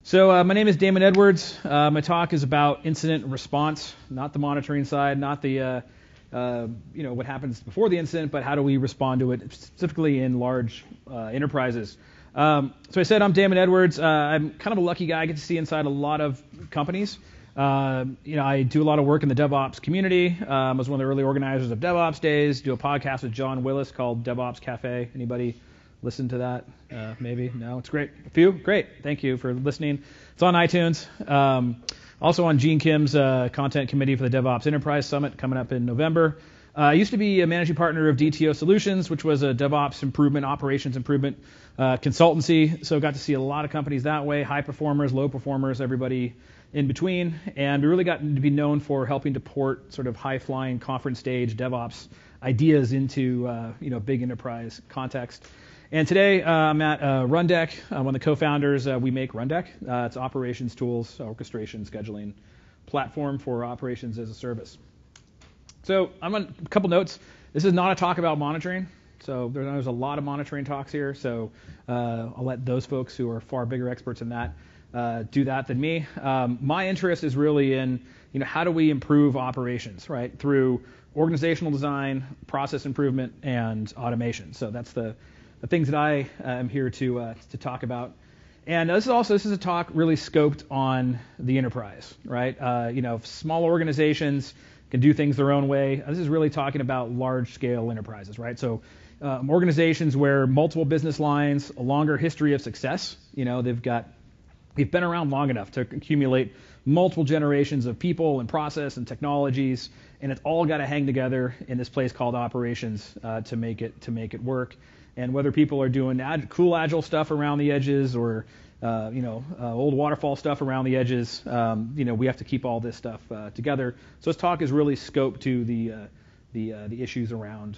So my name is Damon Edwards. My talk is about incident response, not the monitoring side, not the what happens before the incident, but how do we respond to it, specifically in large enterprises. So I said I'm Damon Edwards. I'm kind of a lucky guy. I get to see inside a lot of companies. I do a lot of work in the DevOps community. I was one of the early organizers of DevOps Days. Do a podcast with John Willis called DevOps Cafe. Anybody listen to that? Maybe? No? It's great. A few? Great. Thank you for listening. It's on iTunes. Also on Gene Kim's content committee for the DevOps Enterprise Summit coming up in November. I used to be a managing partner of DTO Solutions, which was a DevOps improvement, operations improvement consultancy. So got to see a lot of companies that way, high performers, low performers, everybody in between. And we really got to be known for helping to port sort of high-flying conference stage DevOps ideas into big enterprise context. And today I'm at Rundeck. I'm one of the co-founders. We make Rundeck. It's operations tools, orchestration, scheduling platform for operations as a service. So I'm on a couple notes. This is not a talk about monitoring. So there's a lot of monitoring talks here. So I'll let those folks who are far bigger experts in that do that than me. My interest is really in how do we improve operations, right, through organizational design, process improvement, and automation. So that's the things that I am here to talk about. And this is a talk really scoped on the enterprise, right? Small organizations can do things their own way. This is really talking about large-scale enterprises, right? So organizations where multiple business lines, a longer history of success, they've been around long enough to accumulate multiple generations of people and process and technologies, and it's all got to hang together in this place called operations to make it work. And whether people are doing cool agile stuff around the edges or old waterfall stuff around the edges, we have to keep all this stuff together. So this talk is really scoped to the issues around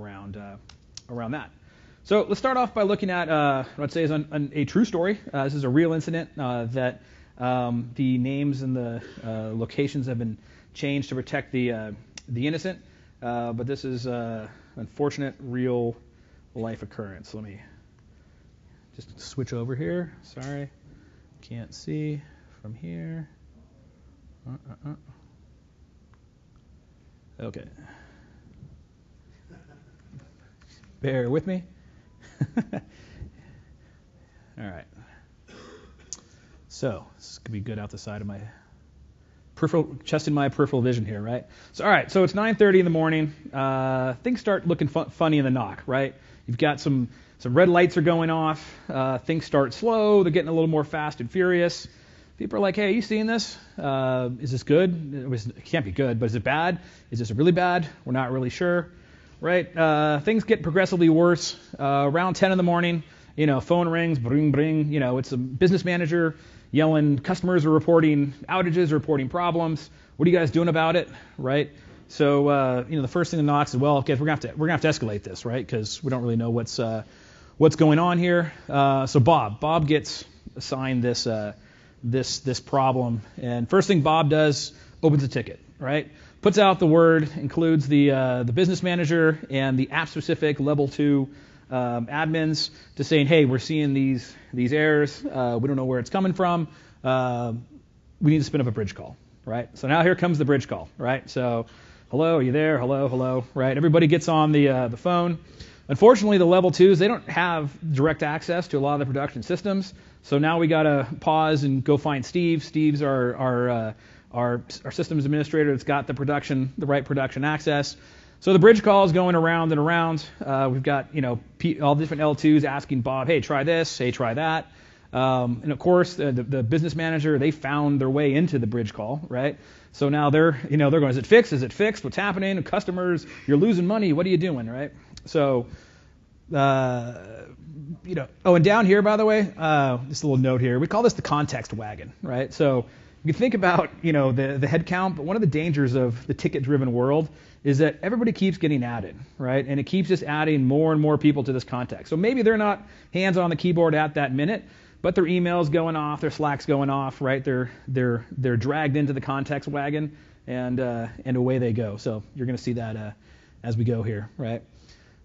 that. So let's start off by looking at what I'd say is a true story. This is a real incident that the names and the locations have been changed to protect the innocent. But this is an unfortunate, real life occurrence. Let me just switch over here. Sorry, can't see from here. Okay. Bear with me. All right. So this could be good out the side of my chest in my peripheral vision here, right? So all right. So it's 9:30 in the morning. Things start looking funny in the knock, right? You've got some red lights are going off. Things start slow. They're getting a little more fast and furious. People are like, hey, are you seeing this? Is this good? It can't be good, but is it bad? Is this really bad? We're not really sure, right? Things get progressively worse. Around 10 in the morning, phone rings, bring, bring. It's a business manager yelling, customers are reporting outages, reporting problems. What are you guys doing about it, right? So, the first thing that knocks is, well, okay, we're gonna have to escalate this, right? Because we don't really know what's going on here. So Bob gets assigned this problem, and first thing Bob does, opens a ticket, right? Puts out the word, includes the business manager and the app-specific level 2 admins to saying, hey, we're seeing these errors. We don't know where it's coming from. We need to spin up a bridge call, right? So now here comes the bridge call, right? So, hello, are you there? Hello, right? Everybody gets on the phone. Unfortunately, the level 2s, they don't have direct access to a lot of the production systems. So now we got to pause and go find Steve. Steve's our systems administrator that's got the right production access. So the bridge call is going around and around. We've got all the different L2s asking Bob, hey, try this, hey, try that. And of course, the business manager, they found their way into the bridge call, right? So now they're going, is it fixed? Is it fixed? What's happening? Customers, you're losing money. What are you doing, right? So, Oh, and down here, by the way, just a little note here. We call this the context wagon, right? So you can think about, the head count, but one of the dangers of the ticket-driven world is that everybody keeps getting added, right? And it keeps just adding more and more people to this context. So maybe they're not hands on the keyboard at that minute, but their email's going off, their Slack's going off, right? They're dragged into the context wagon, and away they go. So you're going to see that as we go here, right?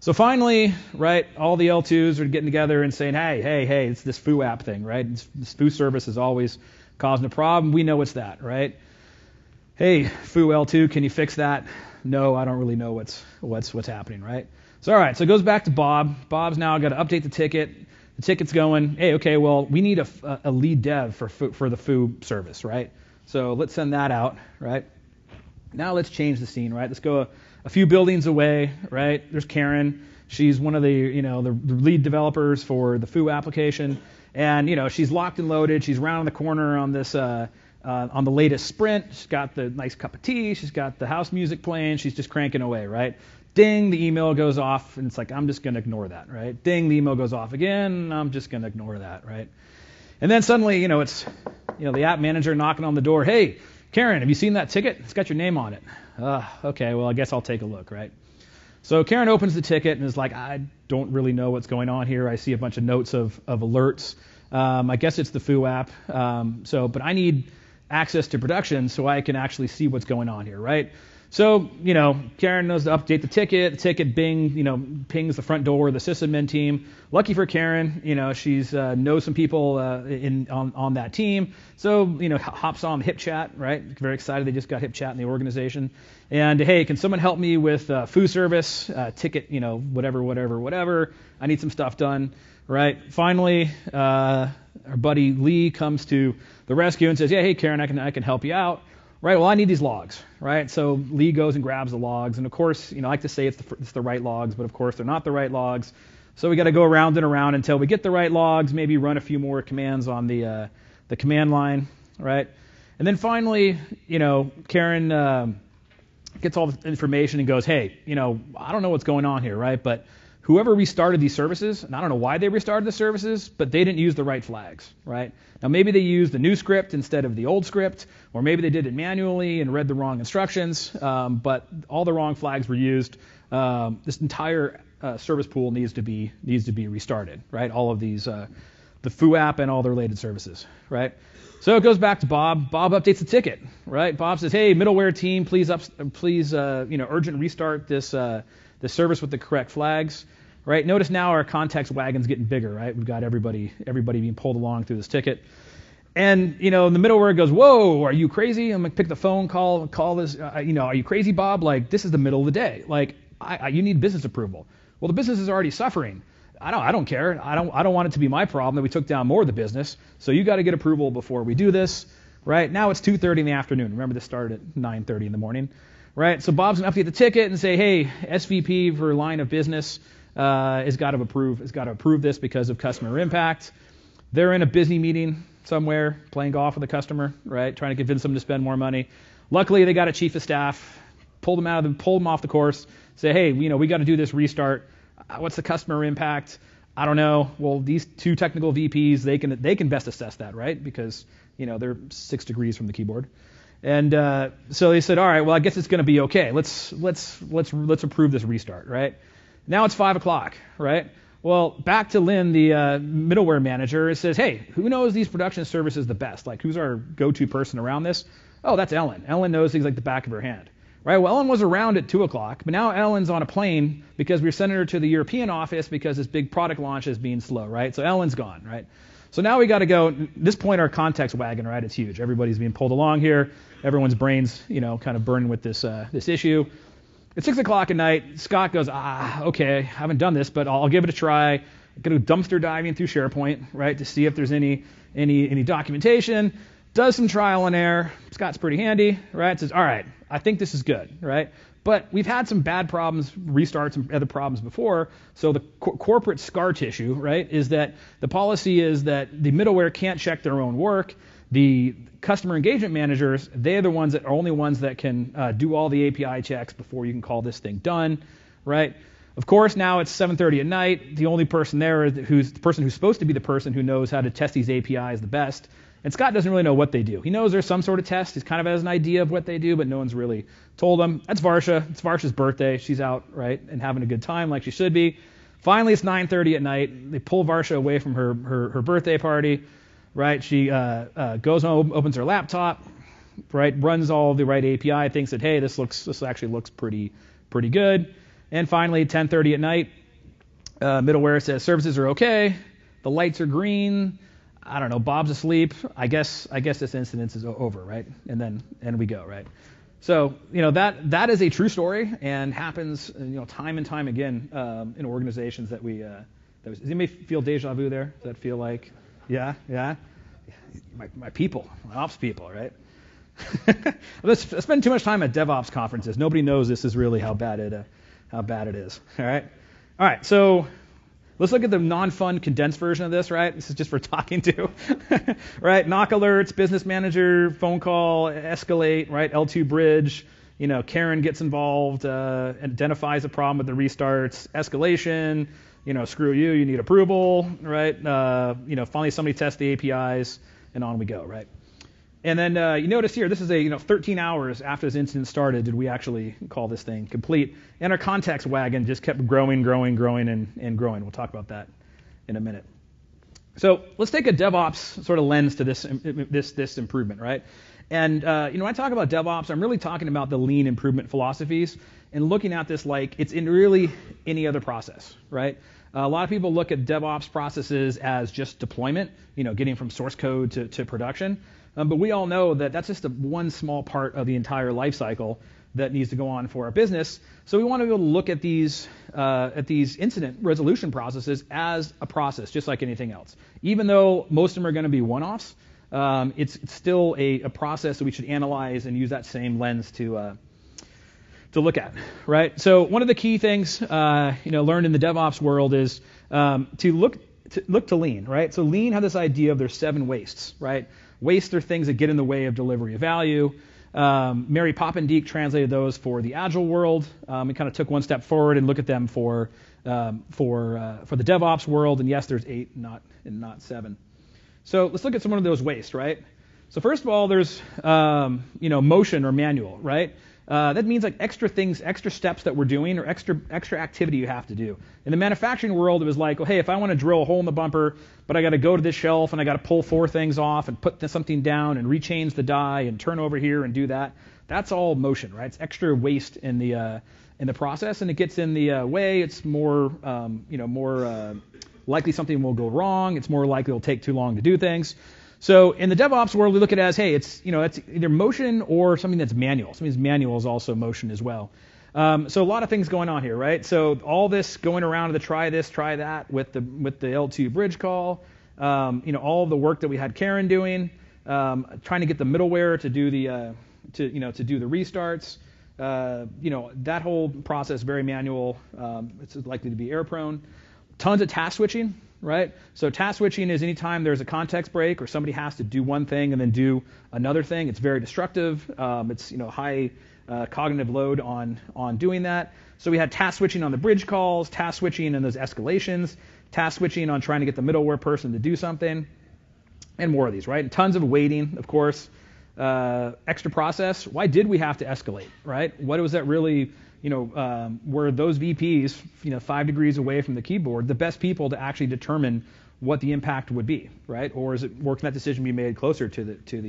So finally, right, all the L2s are getting together and saying, hey, it's this foo app thing, right? This foo service is always causing a problem. We know it's that, right? Hey, foo L2, can you fix that? No, I don't really know what's happening, right? So all right, so it goes back to Bob. Bob's now got to update the ticket. The ticket's going, hey, okay, well, we need a lead dev for the foo service, right? So let's send that out, right? Now let's change the scene, right? Let's go a few buildings away, right? There's Karen. She's one of the lead developers for the foo application, and she's locked and loaded. She's round the corner on this on the latest Sprint. She's got the nice cup of tea. She's got the house music playing. She's just cranking away, right? Ding, the email goes off, and it's like, I'm just going to ignore that, right? Ding, the email goes off again. I'm just going to ignore that, right? And then suddenly, it's the app manager knocking on the door. Hey, Karen, have you seen that ticket? It's got your name on it. Okay, well, I guess I'll take a look, right? So Karen opens the ticket and is like, I don't really know what's going on here. I see a bunch of notes of alerts. I guess it's the foo app. But I need access to production so I can actually see what's going on here, right? So, Karen knows to update the ticket. The ticket pings the front door of the sysadmin team. Lucky for Karen, she's knows some people on that team. So, hops on HipChat, right? Very excited they just got HipChat in the organization. And hey, can someone help me with foo service, ticket, whatever. I need some stuff done, right? Finally, our buddy Lee comes to the rescue and says, yeah, hey, Karen, I can help you out. Right, well, I need these logs, right? So Lee goes and grabs the logs, and of course, I like to say it's the right logs, but of course they're not the right logs. So we got to go around and around until we get the right logs, maybe run a few more commands on the command line, right? And then finally, Karen gets all the information and goes, hey, I don't know what's going on here, right? But whoever restarted these services, and I don't know why they restarted the services, but they didn't use the right flags, right? Now, maybe they used the new script instead of the old script, or maybe they did it manually and read the wrong instructions, but all the wrong flags were used. This entire service pool needs to be restarted, right? All of these, the foo app and all the related services, right? So it goes back to Bob. Bob updates the ticket, right? Bob says, hey, middleware team, please urgent restart this service with the correct flags. Right? Notice now our context wagon's getting bigger, right? We've got everybody being pulled along through this ticket. And, the middleware goes, whoa, are you crazy? I'm going to pick the phone, call this, are you crazy, Bob? Like, this is the middle of the day. Like, you need business approval. Well, the business is already suffering. I don't care. I don't want it to be my problem that we took down more of the business. So you got to get approval before we do this, right? Now it's 2:30 in the afternoon. Remember, this started at 9:30 in the morning, right? So Bob's going to update the ticket and say, hey, SVP for line of business, has got to approve this because of customer impact. They're in a busy meeting somewhere, playing golf with a customer, right? Trying to convince them to spend more money. Luckily, they got a chief of staff, pulled them off the course, say, hey, we got to do this restart. What's the customer impact? I don't know. Well, these two technical VPs, they can best assess that, right? Because they're 6 degrees from the keyboard. And so they said, all right, well, I guess it's going to be okay. Let's approve this restart, right? Now it's 5 o'clock, right? Well, back to Lynn, the middleware manager. It says, hey, who knows these production services the best? Like, who's our go-to person around this? Oh, that's Ellen. Ellen knows things like the back of her hand, right? Well, Ellen was around at 2 o'clock, but now Ellen's on a plane because we're sending her to the European office because this big product launch is being slow, right? So Ellen's gone, right? So now we got to go. At this point, our context wagon, right? It's huge. Everybody's being pulled along here. Everyone's brains, kind of burning with this issue. It's 6 o'clock at night. Scott goes, okay, I haven't done this, but I'll give it a try. I'm going to dumpster diving through SharePoint, right, to see if there's any documentation. Does some trial and error. Scott's pretty handy, right? Says, all right, I think this is good, right? But we've had some bad problems, restarts, and other problems before. So the corporate scar tissue, right, is that the policy is that the middleware can't check their own work. The customer engagement managers, they're the ones that are only ones that can do all the API checks before you can call this thing done, right? Of course, now it's 7:30 at night. The only person there who's the person who's supposed to be the person who knows how to test these APIs the best. And Scott doesn't really know what they do. He knows there's some sort of test. He kind of has an idea of what they do, but no one's really told him. That's Varsha. It's Varsha's birthday. She's out, right, and having a good time like she should be. Finally, it's 9:30 at night. They pull Varsha away from her birthday party. Right, she goes home, opens her laptop, right, runs all the right API, thinks that, hey, this actually looks pretty good. And finally, 10:30 at night, Middleware says services are okay. The lights are green. I don't know. Bob's asleep. I guess this incident is over, right? And we go, right? So that is a true story and happens time and time again in organizations that we. Does anybody feel deja vu there? Does that feel like, yeah? My people, my ops people, right? I spend too much time at DevOps conferences. Nobody knows this is really how bad it is. All right. So let's look at the non-fun condensed version of this. Right. This is just for talking to. Right. Knock alerts, business manager, phone call, escalate. Right. L2 bridge. Karen gets involved, identifies a problem with the restarts, escalation. Screw you. You need approval. Right. Finally somebody tests the APIs, and on we go. Right. And then you notice here, this is 13 hours after this incident started did we actually call this thing complete. And our context wagon just kept growing, and growing. We'll talk about that in a minute. So let's take a DevOps sort of lens to this improvement, right? And when I talk about DevOps, I'm really talking about the lean improvement philosophies and looking at this like it's in really any other process, right? A lot of people look at DevOps processes as just deployment, getting from source code to production. But we all know that that's just one small part of the entire life cycle that needs to go on for our business. So we want to be able to look at these incident resolution processes as a process, just like anything else. Even though most of them are going to be one-offs, it's still a process that we should analyze and use that same lens to look at, right? So one of the key things learned in the DevOps world is to look to lean, right? So lean had this idea of there's 7 wastes, right? Wastes are things that get in the way of delivery of value. Mary Poppendieck translated those for the Agile world. We kind of took one step forward and look at them for the DevOps world. And yes, there's 8, not 7. So let's look at some of those wastes, right? So first of all, there's motion or manual, right? That means like extra things, extra steps that we're doing, or extra activity you have to do. In the manufacturing world, it was like, hey, if I want to drill a hole in the bumper, but I got to go to this shelf and I got to pull 4 things off and put something down and rechange the die and turn over here and do that. That's all motion, right? It's extra waste in the process, and it gets in the way. It's more likely something will go wrong. It's more likely it'll take too long to do things. So in the DevOps world, we look at it as, hey, it's either motion or something that's manual. Something that's manual is also motion as well. So a lot of things going on here, right? So all this going around to the try this, try that with the L2 bridge call, all of the work that we had Karen doing, trying to get the middleware to do the restarts. That whole process very manual. It's likely to be error prone. Tons of task switching. Right? So task switching is anytime there's a context break or somebody has to do one thing and then do another thing. It's very destructive. It's high cognitive load on doing that. So we had task switching on the bridge calls, task switching in those escalations, task switching on trying to get the middleware person to do something, and more of these, right? And tons of waiting, of course. Extra process. Why did we have to escalate, right? What was that really? Were those VPs, 5 degrees away from the keyboard, the best people to actually determine what the impact would be, right? Or can that decision be made closer to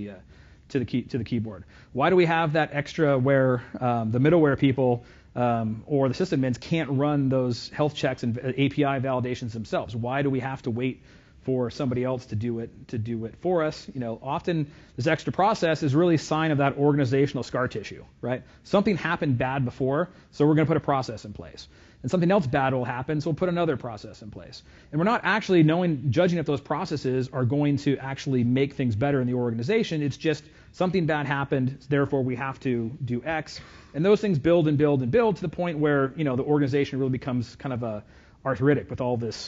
the keyboard? Why do we have that extra where the middleware people or the system admins can't run those health checks and API validations themselves? Why do we have to wait for somebody else to do it for us? Often this extra process is really a sign of that organizational scar tissue, right? Something happened bad before, so we're going to put a process in place. And something else bad will happen, so we'll put another process in place. And we're not actually judging if those processes are going to actually make things better in the organization. It's just something bad happened, therefore we have to do X. And those things build and build and build to the point where, the organization really becomes kind of a arthritic with all this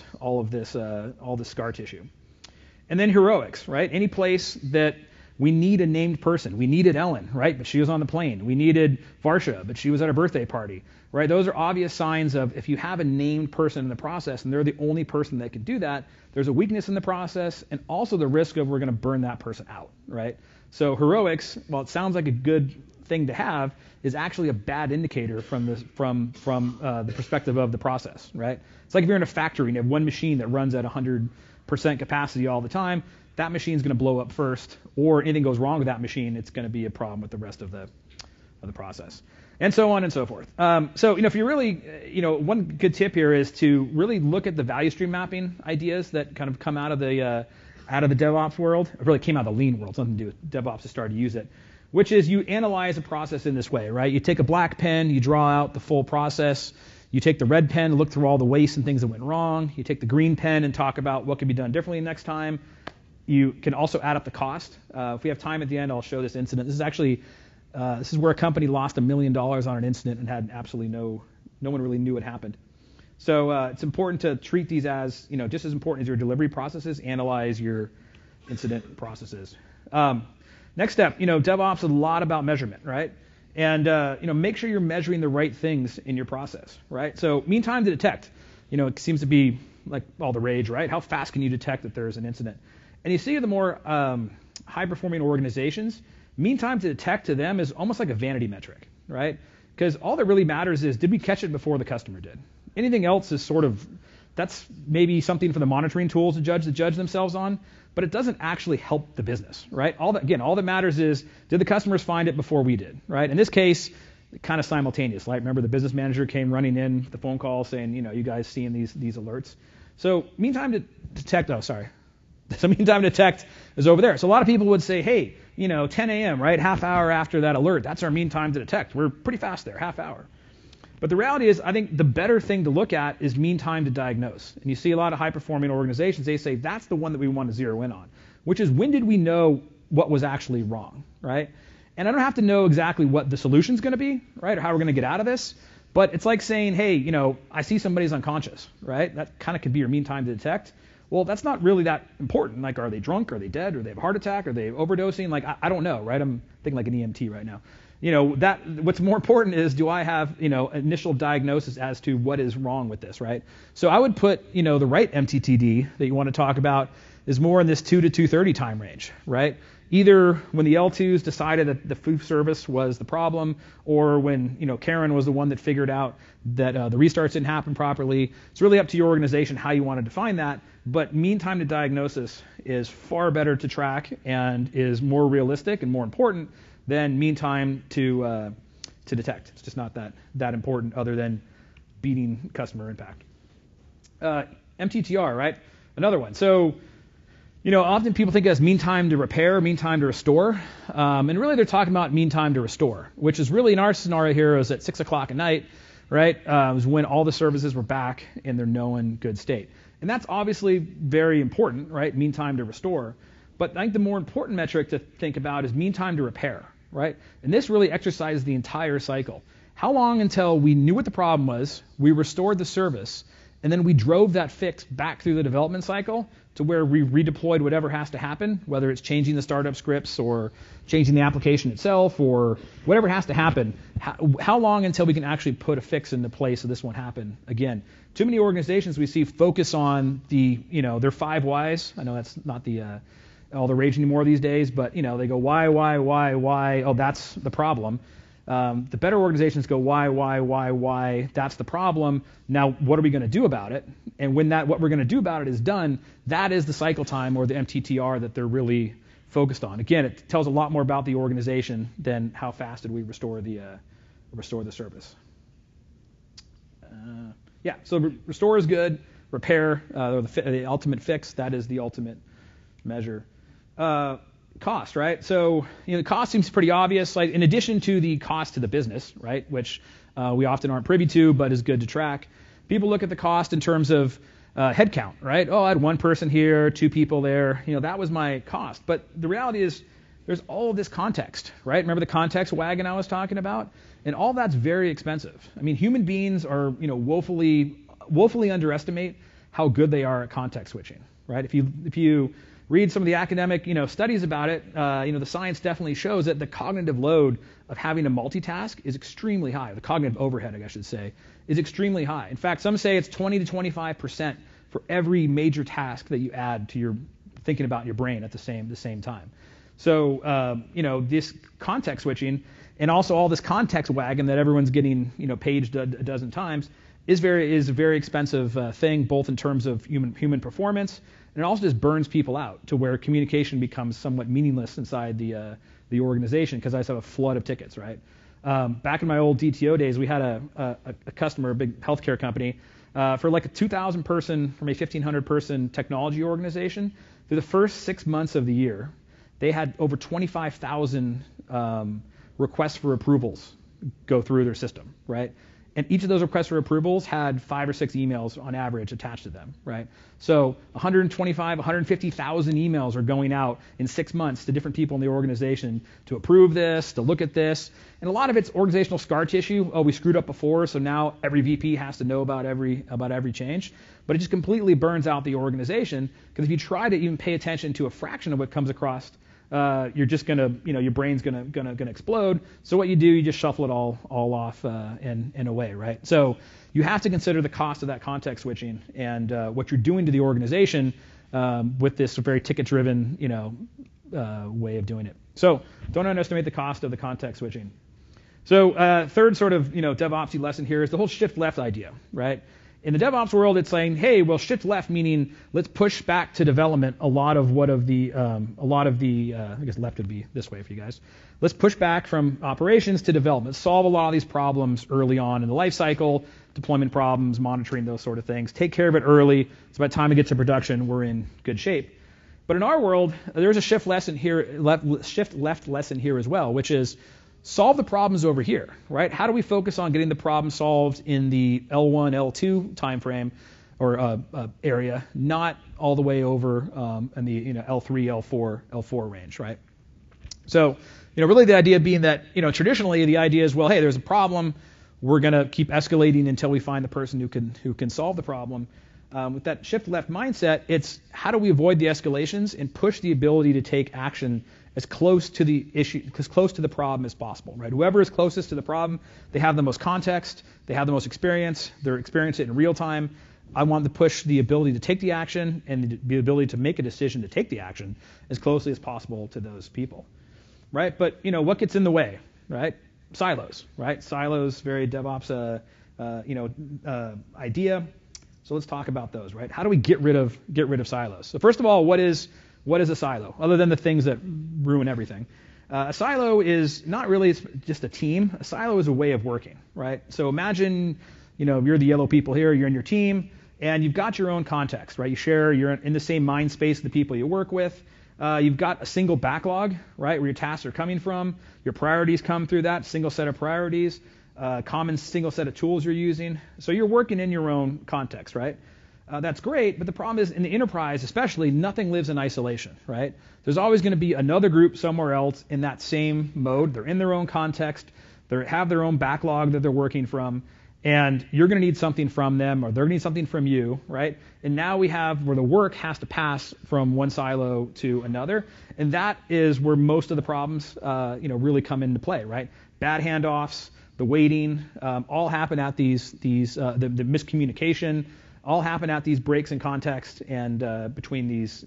scar tissue. And then heroics, right? Any place that we need a named person. We needed Ellen, right? But she was on the plane. We needed Varsha, but she was at a birthday party, right? Those are obvious signs of if you have a named person in the process and they're the only person that can do that, there's a weakness in the process and also the risk of we're going to burn that person out, right? So heroics, while it sounds like a good thing to have, is actually a bad indicator from the perspective of the process, right? It's like if you're in a factory and you have one machine that runs at 100% capacity all the time, that machine's going to blow up first, or anything goes wrong with that machine, it's going to be a problem with the rest of the process. and so on and so forth. So, if you really, one good tip here is to really look at the value stream mapping ideas that kind of come out of the DevOps world. It really came out of the lean world, something to do with DevOps to start to use it, which is you analyze a process in this way, right? You take a black pen, you draw out the full process. You take the red pen, look through all the waste and things that went wrong. You take the green pen and talk about what can be done differently next time. You can also add up the cost. If we have time at the end, I'll show this incident. This is actually, this is where a company lost $1 million on an incident and had absolutely no one really knew what happened. So it's important to treat these as, just as important as your delivery processes, analyze your incident processes. Next step, DevOps is a lot about measurement, right? And make sure you're measuring the right things in your process, right? So mean time to detect, it seems to be like all the rage, right? How fast can you detect that there's an incident? And you see the more high-performing organizations, mean time to detect to them is almost like a vanity metric, right? Because all that really matters is, did we catch it before the customer did? Anything else is that's maybe something for the monitoring tools to judge themselves on, but it doesn't actually help the business, right? All that matters is, did the customers find it before we did, right? In this case, kind of simultaneous, right? Remember the business manager came running in with the phone call saying, you guys seeing these alerts. So mean time to detect, So mean time to detect is over there. So a lot of people would say, hey, 10 a.m., right? Half hour after that alert, that's our mean time to detect. We're pretty fast there, half hour. But the reality is, I think the better thing to look at is mean time to diagnose. And you see a lot of high-performing organizations, they say that's the one that we want to zero in on, which is when did we know what was actually wrong, right? And I don't have to know exactly what the solution's going to be, right, or how we're going to get out of this, but it's like saying, hey, I see somebody's unconscious, right? That kind of could be your mean time to detect. Well, that's not really that important. Like, are they drunk? Are they dead? Or they have a heart attack? Are they overdosing? Like, I don't know, right? I'm thinking like an EMT right now. What's more important is, do I have, initial diagnosis as to what is wrong with this, right? So I would put, the right MTTD that you want to talk about is more in this 2 to 2:30 time range, right? Either when the L2s decided that the food service was the problem, or when, Karen was the one that figured out that the restarts didn't happen properly. It's really up to your organization how you want to define that. But mean time to diagnosis is far better to track and is more realistic and more important than mean time to detect. It's just not that important, other than beating customer impact. MTTR, right? Another one. So, often people think as mean time to repair, mean time to restore, and really they're talking about mean time to restore, which is really in our scenario here is at 6 o'clock at night, right? Was when all the services were back in their known good state. And that's obviously very important, right? Mean time to restore. But I think the more important metric to think about is mean time to repair, right? And this really exercises the entire cycle. How long until we knew what the problem was, we restored the service, and then we drove that fix back through the development cycle to where we redeployed whatever has to happen, whether it's changing the startup scripts or changing the application itself or whatever has to happen. How long until we can actually put a fix into place so this won't happen again? Too many organizations we see focus on their 5 whys. I know that's not all the rage anymore these days, but they go why? Oh, that's the problem. The better organizations go why? That's the problem. Now, what are we going to do about it? And when what we're going to do about it is done, that is the cycle time or the MTTR that they're really focused on. Again, it tells a lot more about the organization than how fast did we restore the service. So restore is good. Repair, or the ultimate fix, that is the ultimate measure. Cost, right? So, the cost seems pretty obvious. Like, in addition to the cost to the business, right, which we often aren't privy to, but is good to track. People look at the cost in terms of headcount, right? Oh, I had 1 person here, 2 people there. That was my cost. But the reality is, there's all of this context, right? Remember the context wagon I was talking about? And all that's very expensive. I mean, human beings are, woefully underestimate how good they are at context switching, right? If you read some of the academic, studies about it, the science definitely shows that the cognitive load of having to multitask is extremely high. The cognitive overhead, I should say, is extremely high. In fact, some say it's 20 to 25% for every major task that you add to your thinking about your brain at the same time. So, this context switching and also all this context wagon that everyone's getting, paged a dozen times is a very expensive thing, both in terms of human performance, and it also just burns people out to where communication becomes somewhat meaningless inside the organization because I just have a flood of tickets, right? Back in my old DTO days, we had a customer, a big healthcare company, for like a 2,000 person from a 1,500 person technology organization. Through the first 6 months of the year, they had over 25,000 requests for approvals go through their system, right? And each of those requests for approvals had 5 or 6 emails on average attached to them, right? So 125, 150,000 emails are going out in 6 months to different people in the organization to approve this, to look at this. And a lot of it's organizational scar tissue. Oh, we screwed up before, so now every VP has to know about every change. But it just completely burns out the organization, because if you try to even pay attention to a fraction of what comes across, you're just gonna, your brain's gonna explode. So what you do, you just shuffle it all off and away, right? So you have to consider the cost of that context switching and what you're doing to the organization with this very ticket-driven, way of doing it. So don't underestimate the cost of the context switching. So third sort of DevOpsy lesson here is the whole shift left idea, right? In the DevOps world, it's saying, hey, well, shift left, meaning let's push back to development I guess left would be this way for you guys. Let's push back from operations to development, solve a lot of these problems early on in the life cycle, deployment problems, monitoring, those sort of things. Take care of it early, so by the time it gets to production, we're in good shape. But in our world, there's a shift left lesson here as well, which is solve the problems over here, right? How do we focus on getting the problem solved in the L1, L2 timeframe or area, not all the way over in the L3, L4 range, right? So, really the idea being that, traditionally the idea is, well, hey, there's a problem, we're going to keep escalating until we find the person who can solve the problem. With that shift left mindset, it's how do we avoid the escalations and push the ability to take action as close to the issue, as close to the problem as possible, right? Whoever is closest to the problem, they have the most context, they have the most experience, they're experiencing it in real time. I want to push the ability to take the action and the ability to make a decision to take the action as closely as possible to those people, right? But, what gets in the way, right? Silos, right? Silos, very DevOps, idea. So let's talk about those, right? How do we get rid of silos? So first of all, what is a silo, other than the things that ruin everything? A silo is not really just a team. A silo is a way of working, right? So imagine, you're the yellow people here, you're in your team, and you've got your own context, right? You're in the same mind space of the people you work with. You've got a single backlog, right, where your tasks are coming from. Your priorities come through that single set of priorities. Common single set of tools you're using. So you're working in your own context, right? That's great, but the problem is in the enterprise especially, nothing lives in isolation, right? There's always going to be another group somewhere else in that same mode. They're in their own context. They have their own backlog that they're working from, and you're going to need something from them, or they're going to need something from you, right? And now we have where the work has to pass from one silo to another, and that is where most of the problems, really come into play, right? Bad handoffs, the waiting, all happen at the miscommunication, all happen at these breaks in context and between these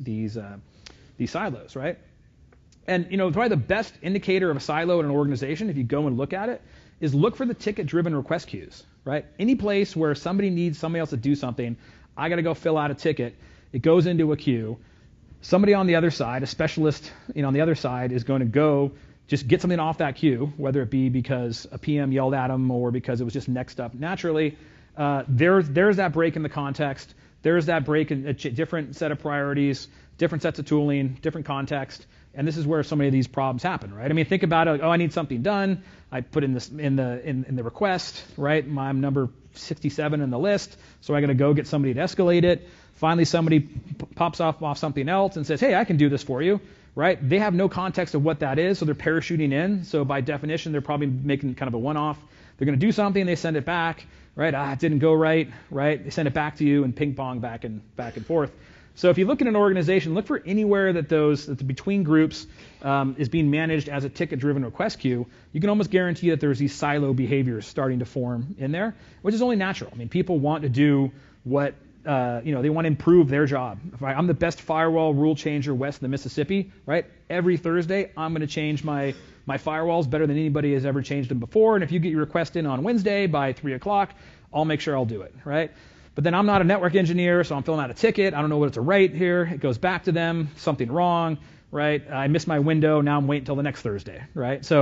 silos, right? And probably the best indicator of a silo in an organization, if you go and look at it, is look for the ticket-driven request queues, right? Any place where somebody needs somebody else to do something, I got to go fill out a ticket. It goes into a queue. Somebody on the other side, a specialist, on the other side, is going to go just get something off that queue, whether it be because a PM yelled at them or because it was just next up naturally. There's that break in the context. There's that break in a different set of priorities, different sets of tooling, different context, and this is where so many of these problems happen, right? I mean, think about it. Like, I need something done. I put in this in the request, right? I'm number 67 in the list, so I got to go get somebody to escalate it. Finally, somebody pops off something else and says, "Hey, I can do this for you." Right? They have no context of what that is, so they're parachuting in. So by definition, they're probably making kind of a one-off. They're going to do something, they send it back, right? It didn't go right? They send it back to you and ping-pong back and forth. So if you look at an organization, look for anywhere that the between groups is being managed as a ticket-driven request queue. You can almost guarantee that there's these silo behaviors starting to form in there, which is only natural. I mean, people want to do what they want to improve their job. If I'm the best firewall rule changer west of the Mississippi, right? Every Thursday, I'm going to change my firewalls better than anybody has ever changed them before. And if you get your request in on Wednesday by 3 o'clock, I'll make sure I'll do it, right? But then I'm not a network engineer, so I'm filling out a ticket. I don't know what to write here. It goes back to them. Something wrong, right? I missed my window. Now I'm waiting until the next Thursday, right? So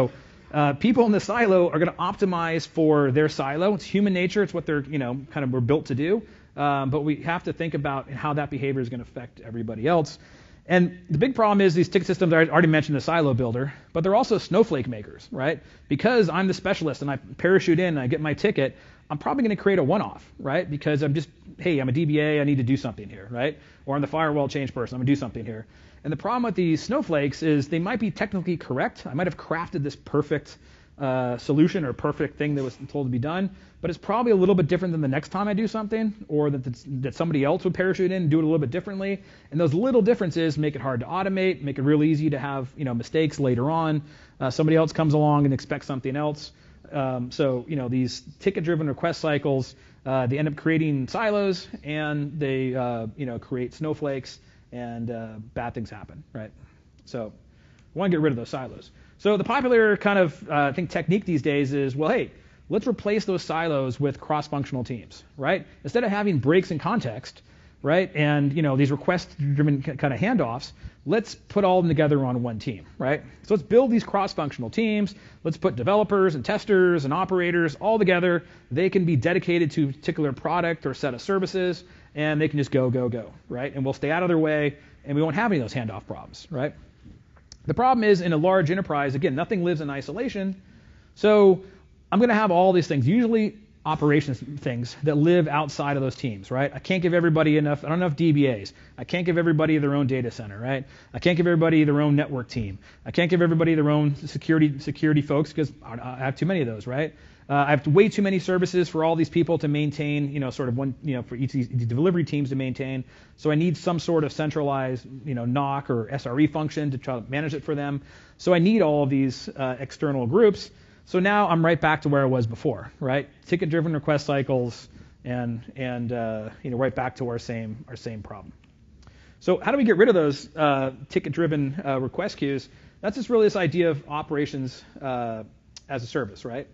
People in the silo are going to optimize for their silo. It's human nature. It's what they're, kind of were built to do. But we have to think about how that behavior is going to affect everybody else. And the big problem is these ticket systems, I already mentioned the silo builder, but they're also snowflake makers, right? Because I'm the specialist and I parachute in and I get my ticket, I'm probably going to create a one-off, right? Because I'm a DBA, I need to do something here, right? Or I'm the firewall change person, I'm going to do something here. And the problem with these snowflakes is they might be technically correct. I might have crafted this perfect solution or perfect thing that was told to be done, but it's probably a little bit different than the next time I do something, or that somebody else would parachute in and do it a little bit differently. And those little differences make it hard to automate, make it real easy to have mistakes later on. Somebody else comes along and expects something else. So these ticket-driven request cycles, they end up creating silos, and they create snowflakes, and bad things happen, right? So we want to get rid of those silos. So the popular kind of technique these days is, well, hey, let's replace those silos with cross-functional teams, right? Instead of having breaks in context, right, and these request-driven kind of handoffs, let's put all of them together on one team, right? So let's build these cross-functional teams. Let's put developers and testers and operators all together. They can be dedicated to a particular product or set of services, and they can just go, right? And we'll stay out of their way, and we won't have any of those handoff problems, right? The problem is in a large enterprise, again, nothing lives in isolation. So I'm going to have all these things, usually operations things that live outside of those teams, right? I can't give everybody enough DBAs. I can't give everybody their own data center, right? I can't give everybody their own network team. I can't give everybody their own security folks because I have too many of those, right? I have way too many services for all these people to maintain, sort of one, for each of these delivery teams to maintain. So I need some sort of centralized, NOC or SRE function to try to manage it for them. So I need all of these external groups. So now I'm right back to where I was before, right? Ticket-driven request cycles, and right back to our same problem. So how do we get rid of those ticket-driven request queues? That's just really this idea of operations as a service, right?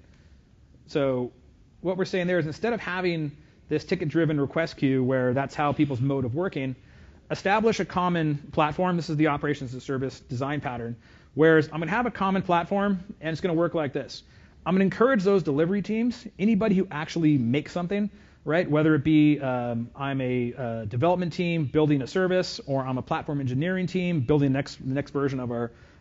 So what we're saying there is instead of having this ticket-driven request queue where that's how people's mode of working, establish a common platform. This is the operations as a service design pattern. Whereas I'm going to have a common platform, and it's going to work like this. I'm going to encourage those delivery teams, anybody who actually makes something, right? Whether it be I'm a development team building a service, or I'm a platform engineering team building the next version of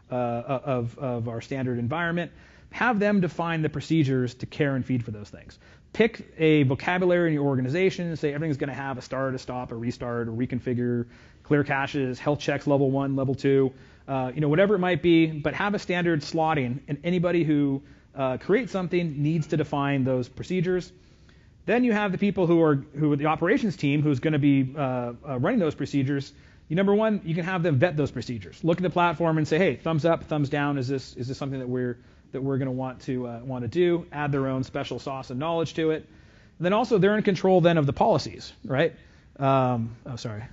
our standard environment. Have them define the procedures to care and feed for those things. Pick a vocabulary in your organization and say everything's going to have a start, a stop, a restart, a reconfigure, clear caches, health checks level 1, level 2, whatever it might be, but have a standard slotting, and anybody who creates something needs to define those procedures. Then you have the people who are the operations team who's going to be running those procedures. Number one, you can have them vet those procedures. Look at the platform and say, hey, thumbs up, thumbs down. Is this something that we're going to want to do? Add their own special sauce and knowledge to it. And then also they're in control then of the policies, right? Sorry.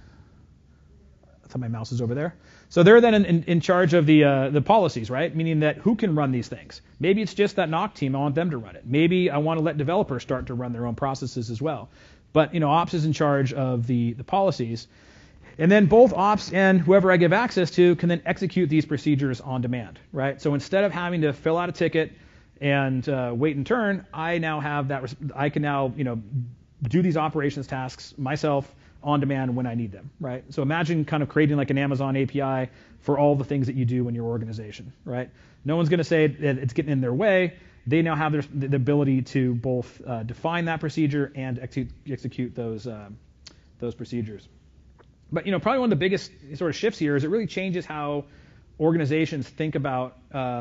I thought my mouse is over there. So they're then in charge of the policies, right? Meaning that who can run these things. Maybe it's just that NOC team. I want them to run it. Maybe I want to let developers start to run their own processes as well. But ops is in charge of the policies. And then both ops and whoever I give access to can then execute these procedures on demand, right? So instead of having to fill out a ticket and wait in turn, I now have that. I can now do these operations tasks myself on demand when I need them, right? So imagine kind of creating like an Amazon API for all the things that you do in your organization, right? No one's going to say that it's getting in their way. They now have the ability to both define that procedure and execute those procedures. But probably one of the biggest sort of shifts here is it really changes how organizations think about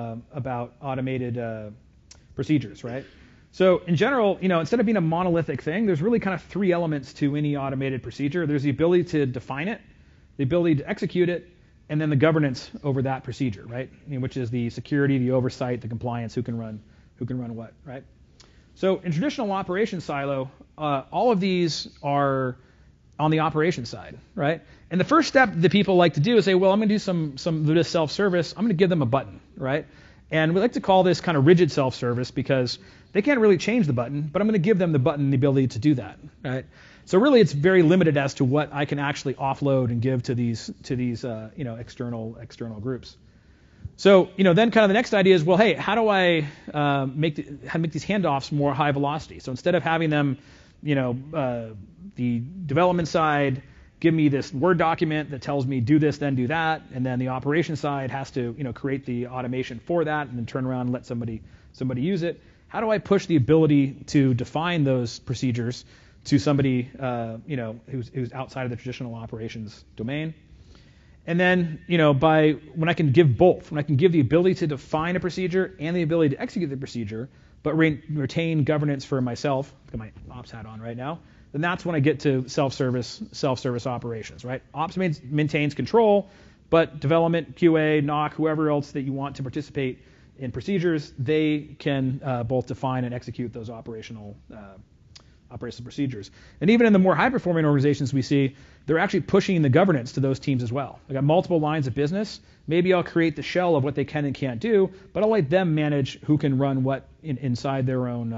automated procedures, right? So in general, instead of being a monolithic thing, there's really kind of three elements to any automated procedure. There's the ability to define it, the ability to execute it, and then the governance over that procedure, right? Which is the security, the oversight, the compliance, who can run what, right? So in traditional operations silo, all of these are on the operations side, right? And the first step that people like to do is say, well, I'm going to do some this self-service. I'm going to give them a button, right? And we like to call this kind of rigid self-service because they can't really change the button, but I'm going to give them the button and the ability to do that, right? So really, it's very limited as to what I can actually offload and give to these external groups. So, then kind of the next idea is, well, hey, how do I make these handoffs more high velocity? So instead of having them, the development side give me this Word document that tells me do this, then do that, and then the operations side has to, create the automation for that and then turn around and let somebody use it. How do I push the ability to define those procedures to somebody, who's outside of the traditional operations domain? And then, when I can give both, when I can give the ability to define a procedure and the ability to execute the procedure, but retain governance for myself, I've got my ops hat on right now, then that's when I get to self-service operations, right? Ops maintains control, but development, QA, NOC, whoever else that you want to participate in procedures, they can both define and execute those operational procedures. And even in the more high-performing organizations we see, they're actually pushing the governance to those teams as well. I got multiple lines of business. Maybe I'll create the shell of what they can and can't do, but I'll let them manage who can run what inside their own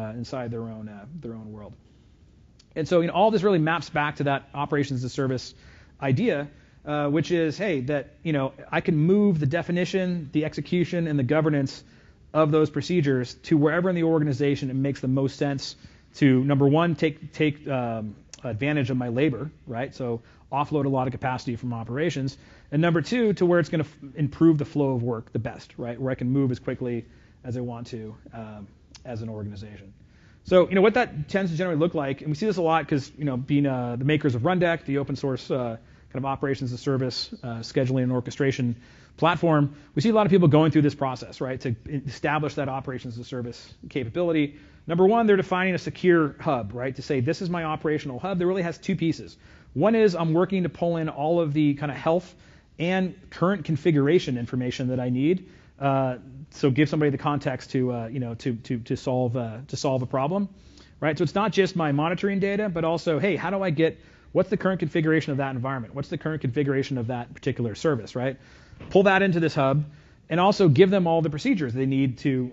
world. And so, all this really maps back to that operations as a service idea, which is, hey, that I can move the definition, the execution, and the governance of those procedures to wherever in the organization it makes the most sense to, number one, take advantage of my labor, right? So offload a lot of capacity from operations. And number two, to where it's going to improve the flow of work the best, right? Where I can move as quickly as I want to as an organization. So, what that tends to generally look like, and we see this a lot because, being the makers of Rundeck, the open source kind of operations as a service scheduling and orchestration platform, we see a lot of people going through this process, right, to establish that operations as a service capability. Number one, they're defining a secure hub, right, to say this is my operational hub that really has two pieces. One is I'm working to pull in all of the kind of health and current configuration information that I need. So give somebody the context to solve a problem, right? So it's not just my monitoring data, but also, hey, how do I get what's the current configuration of that environment? What's the current configuration of that particular service, right? Pull that into this hub, and also give them all the procedures they need to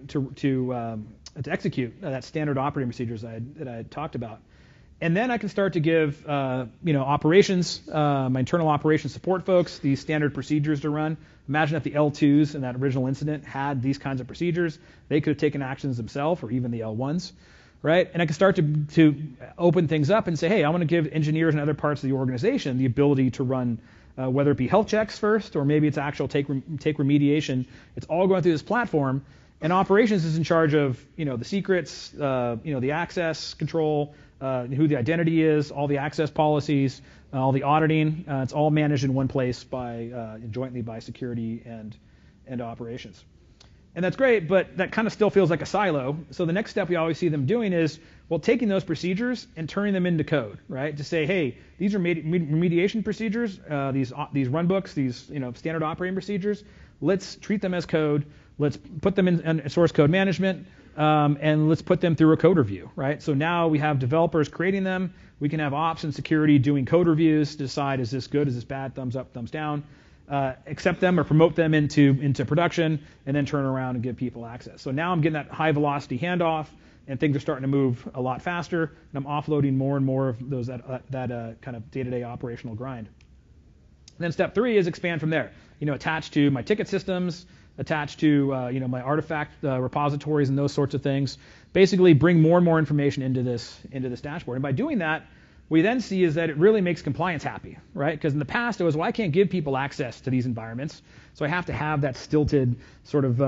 execute that standard operating procedures that I had talked about. And then I can start to give operations, my internal operations support folks, these standard procedures to run. Imagine if the L2s in that original incident had these kinds of procedures. They could have taken actions themselves, or even the L1s, right? And I can start to open things up and say, hey, I want to give engineers and other parts of the organization the ability to run, whether it be health checks first, or maybe it's actual take remediation. It's all going through this platform. And operations is in charge of, the secrets, the access control, who the identity is, all the access policies, all the auditing. It's all managed in one place jointly by security and operations. And that's great, but that kind of still feels like a silo. So the next step we always see them doing is, taking those procedures and turning them into code, right? To say, hey, these are remediation procedures, these run books, these standard operating procedures. Let's treat them as code. Let's put them in source code management, and let's put them through a code review, right? So now we have developers creating them. We can have ops and security doing code reviews to decide, is this good, is this bad, thumbs up, thumbs down, accept them or promote them into production, and then turn around and give people access. So now I'm getting that high velocity handoff, and things are starting to move a lot faster, and I'm offloading more and more of those that kind of day-to-day operational grind. And then step 3 is expand from there. Attached to my ticket systems, attached to my artifact repositories and those sorts of things. Basically, bring more and more information into this dashboard. And by doing that, we then see is that it really makes compliance happy, right? Because in the past it was, I can't give people access to these environments, so I have to have that stilted sort of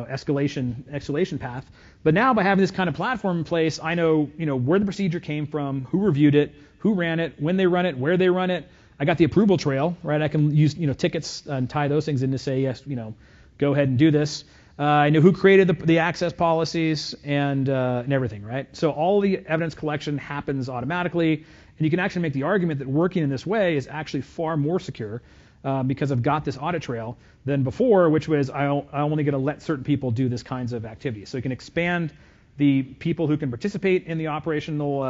escalation path. But now by having this kind of platform in place, I know where the procedure came from, who reviewed it, who ran it, when they run it, where they run it. I got the approval trail, right? I can use tickets and tie those things in to say yes, go ahead and do this. I know who created the access policies and everything, right? So all the evidence collection happens automatically, and you can actually make the argument that working in this way is actually far more secure because I've got this audit trail than before, which was I only going to let certain people do this kinds of activities. So you can expand the people who can participate in the operational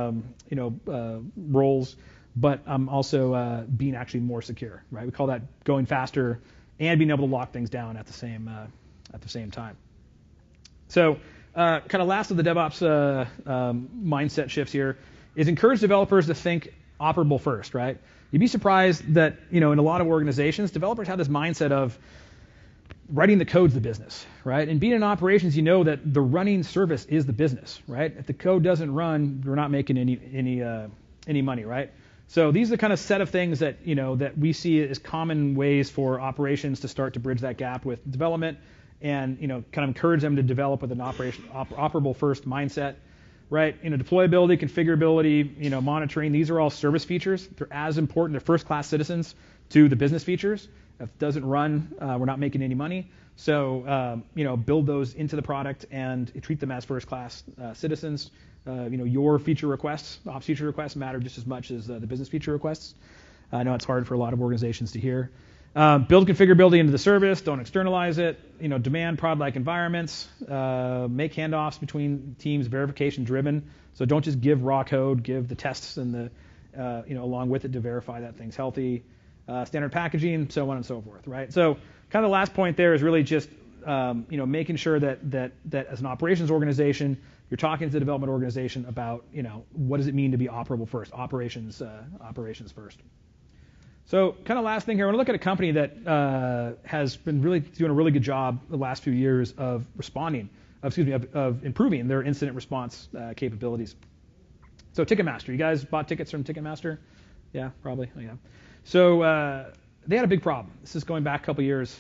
roles, but also being actually more secure, right? We call that going faster and being able to lock things down at the same time. So kind of last of the DevOps mindset shifts here is encourage developers to think operable first, right? You'd be surprised that in a lot of organizations, developers have this mindset of, writing the code's the business, right? And being in operations, you know that the running service is the business, right? If the code doesn't run, we're not making any money, right? So these are the kind of set of things that that we see as common ways for operations to start to bridge that gap with development, and kind of encourage them to develop with an operable first mindset, right? Deployability, configurability, monitoring. These are all service features. They're as important. They're first-class citizens to the business features. If it doesn't run, we're not making any money. So, build those into the product and treat them as first-class citizens. Your feature requests, ops feature requests matter just as much as the business feature requests. I know it's hard for a lot of organizations to hear. Build configurability into the service. Don't externalize it. Demand prod-like environments. Make handoffs between teams, verification driven. So don't just give raw code. Give the tests and along with it to verify that thing's healthy. Standard packaging, so on and so forth, right? So kind of the last point there is really just making sure that as an operations organization, you're talking to the development organization about what does it mean to be operable first, operations first. So kind of last thing here, I want to look at a company that has been really doing a really good job the last few years of of improving their incident response capabilities. So Ticketmaster, you guys bought tickets from Ticketmaster? Yeah, probably. Oh, yeah. So they had a big problem. This is going back a couple years.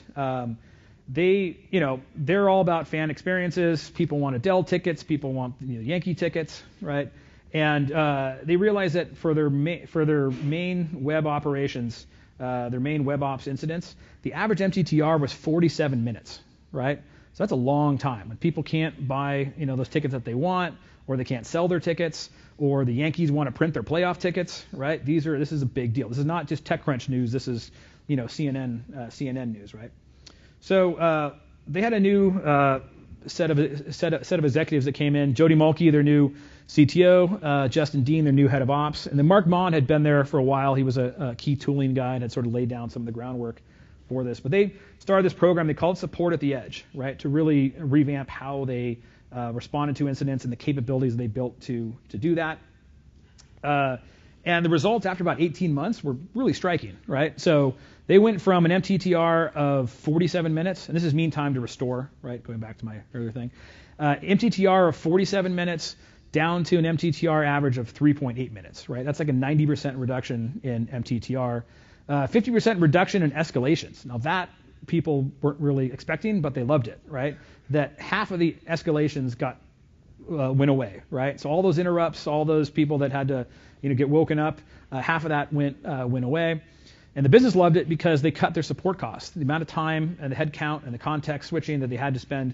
They're all about fan experiences. People want Adele tickets. People want Yankee tickets, right? And they realized that for their main web operations, their main web ops incidents, the average MTTR was 47 minutes, right? So that's a long time. When people can't buy those tickets that they want, or they can't sell their tickets, or the Yankees want to print their playoff tickets, right? This is a big deal. This is not just TechCrunch news. This is CNN news, right? So they had a new set of executives that came in. Jody Mulkey, their new CTO, Justin Dean, their new head of ops, and then Mark Mon had been there for a while. He was a key tooling guy and had sort of laid down some of the groundwork for this. But they started this program they called Support at the Edge, right, to really revamp how they responded to incidents and the capabilities they built to do that. And the results after about 18 months were really striking, right? So they went from an MTTR of 47 minutes, and this is mean time to restore, right? Going back to my earlier thing. MTTR of 47 minutes down to an MTTR average of 3.8 minutes, right? That's like a 90% reduction in MTTR. 50% reduction in escalations. Now that people weren't really expecting, but they loved it, right? That half of the escalations went away, right? So all those interrupts, all those people that had to get woken up, half of that went away. And the business loved it because they cut their support costs. The amount of time and the head count and the context switching that they had to spend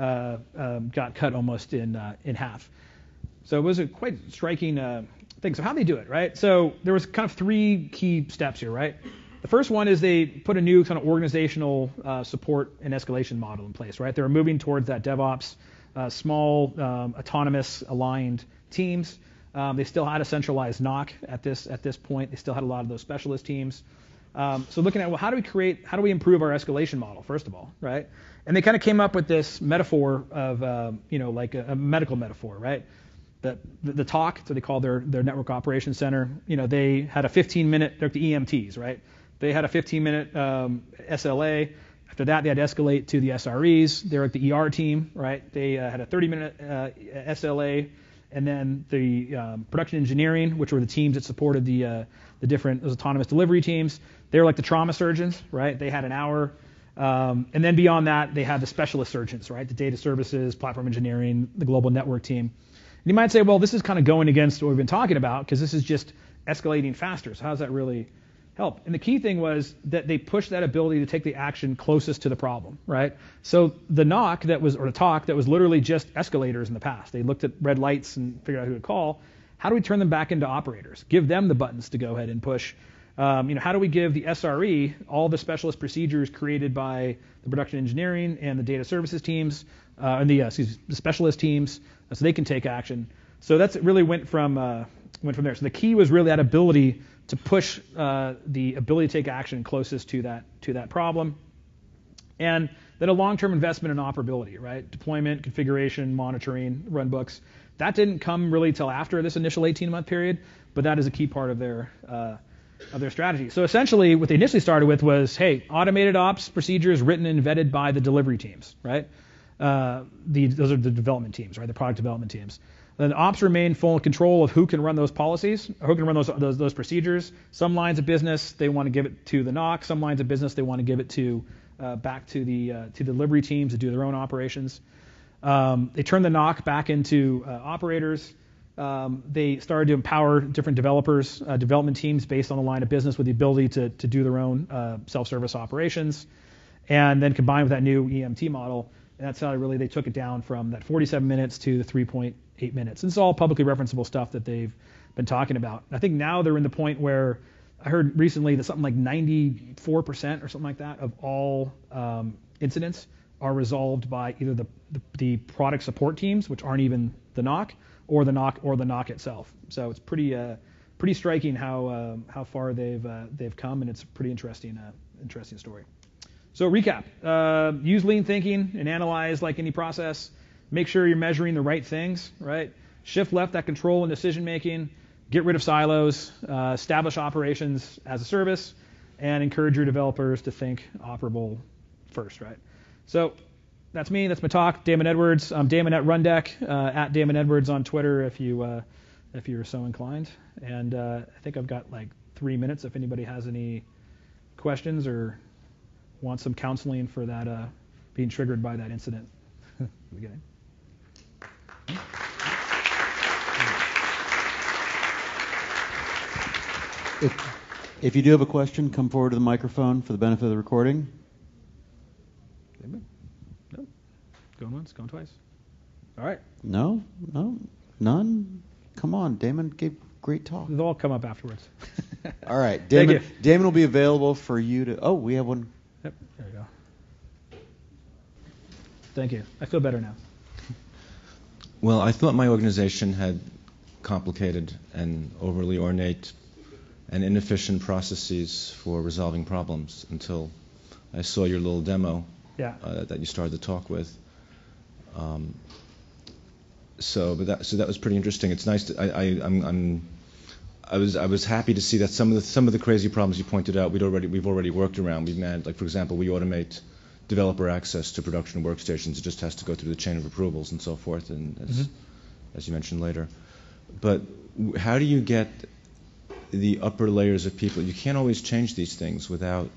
got cut almost in half. So it was a quite striking thing. So how do they do it, right? So there was kind of three key steps here, right? The first one is they put a new kind of organizational support and escalation model in place, right? They were moving towards that DevOps, small, autonomous, aligned teams. They still had a centralized NOC at this point. They still had a lot of those specialist teams. So looking at, well, how do we improve our escalation model, first of all, right? And they kind of came up with this metaphor of, like a medical metaphor, right? The TOC, so they call their network operations center, they had a 15-minute, they're the EMTs, right? They had a 15-minute SLA. After that, they had to escalate to the SREs. They're at the ER team, right? They had a 30-minute SLA. And then the production engineering, which were the teams that supported those autonomous delivery teams. They were like the trauma surgeons, right? They had an hour. And then beyond that, they had the specialist surgeons, right? The data services, platform engineering, the global network team. And you might say, well, this is kind of going against what we've been talking about because this is just escalating faster. So how does that really help? And the key thing was that they pushed that ability to take the action closest to the problem, right? So the NOC or the TOC that was literally just escalators in the past. They looked at red lights and figured out who to call. How do we turn them back into operators? Give them the buttons to go ahead and push. How do we give the SRE all the specialist procedures created by the production engineering and the data services teams, and the specialist teams, so they can take action? So that's really went from there. So the key was really that ability to push the ability to take action closest to that problem, and then a long-term investment in operability, right? Deployment, configuration, monitoring, runbooks. That didn't come really till after this initial 18-month period, but that is a key part of their their strategy. So essentially, what they initially started with was, hey, automated ops procedures written and vetted by the delivery teams, right? Those are the development teams, right? The product development teams. Then ops remain full control of who can run those policies, or who can run those procedures. Some lines of business they want to give it to the NOC. Some lines of business they want to give it to back to the delivery teams to do their own operations. They turned the NOC back into operators. They started to empower different developers, development teams based on the line of business with the ability to do their own self-service operations, and then combined with that new EMT model, and that's how really they took it down from that 47 minutes to the 3.8 minutes. And it's all publicly referenceable stuff that they've been talking about. I think now they're in the point where I heard recently that something like 94% or something like that of all incidents are resolved by either the product support teams, which aren't even the NOC, or the NOC itself. So it's pretty striking how far they've come, and it's a pretty interesting story. So recap: use lean thinking and analyze like any process. Make sure you're measuring the right things, right? Shift left that control and decision making. Get rid of silos. Establish operations as a service, and encourage your developers to think operable first, right? So that's me. That's my talk. Damon Edwards. I'm Damon at Rundeck, at Damon Edwards on Twitter if you're so inclined. And I think I've got like 3 minutes if anybody has any questions or wants some counseling for that being triggered by that incident at the beginning. If you do have a question, come forward to the microphone for the benefit of the recording. Anybody? No? Going once, going twice. All right. No, none. Come on, Damon gave great talk. They'll all come up afterwards. All right, Damon. Thank you. Damon will be available for you to. Oh, we have one. Yep. There you go. Thank you. I feel better now. Well, I thought my organization had complicated and overly ornate and inefficient processes for resolving problems until I saw your little demo that you started the talk with. So that was pretty interesting. It's nice. I was happy to see that some of the crazy problems you pointed out we've already worked around. We've managed, like for example, we automate developer access to production workstations. It just has to go through the chain of approvals and so forth, and as you mentioned later. But how do you get the upper layers of people? You can't always change these things without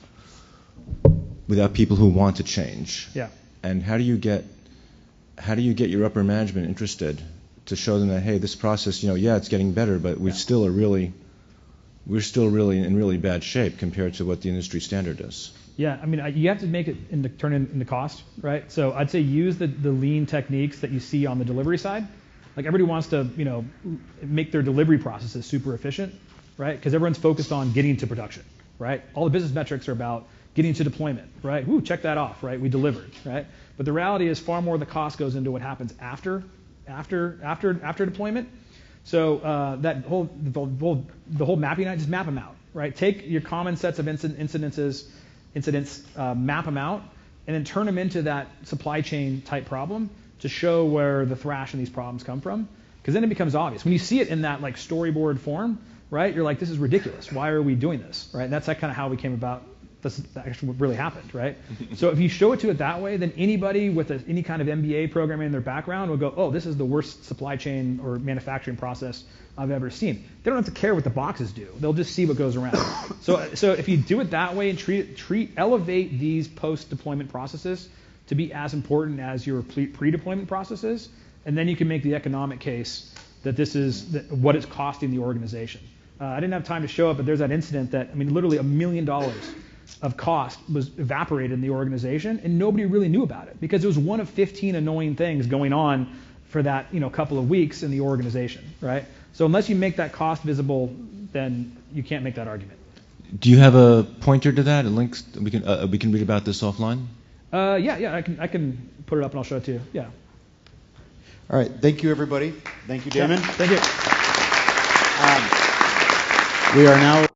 people who want to change. Yeah. And how do you get your upper management interested to show them that, hey, this process, it's getting better, but we're still really in really bad shape compared to what the industry standard is. Yeah, I mean, you have to make it turn into cost, right? So I'd say use the lean techniques that you see on the delivery side. Like everybody wants to, make their delivery processes super efficient, right? Because everyone's focused on getting to production, right? All the business metrics are about getting to deployment, right? Woo, check that off, right? We delivered, right? But the reality is far more of the cost goes into what happens after deployment. So the whole mapping, just map them out, right? Take your common sets of incidents, map them out, and then turn them into that supply chain type problem to show where the thrash in these problems come from. Because then it becomes obvious. When you see it in that like storyboard form, right? You're like, this is ridiculous. Why are we doing this, right? And that's kind of how we came about. That's actually what really happened, right? So if you show it to it that way, then anybody with any kind of MBA programming in their background will go, oh, this is the worst supply chain or manufacturing process I've ever seen. They don't have to care what the boxes do. They'll just see what goes around. So if you do it that way and elevate these post-deployment processes to be as important as your pre-deployment processes, and then you can make the economic case that this is what it's costing the organization. I didn't have time to show it, but there's that incident that, literally $1 million of cost was evaporated in the organization, and nobody really knew about it because it was one of 15 annoying things going on for that couple of weeks in the organization, right? So unless you make that cost visible, then you can't make that argument. Do you have a pointer to that? A link we can read about this offline? Yeah, I can put it up and I'll show it to you. Yeah. All right. Thank you, everybody. Thank you, Damon. Yeah, thank you. We are now